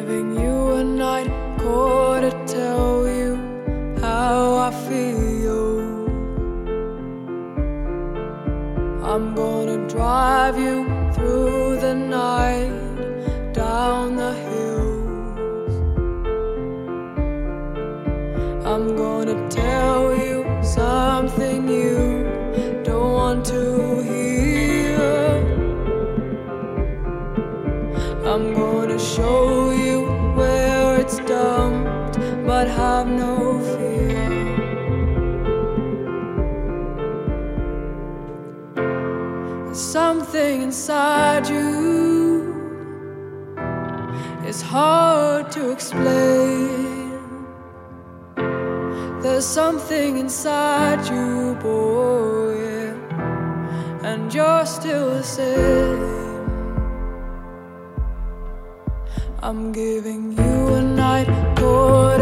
giving you a night call to tell you how I feel. I'm gonna drive you through the night, down the hills. I'm gonna tell you something you don't want to hear. I'm gonna show you where it's dumped, but have no fear. There's something inside you, it's hard to explain. There's something inside you, boy, yeah, and you're still the same. I'm giving you a night call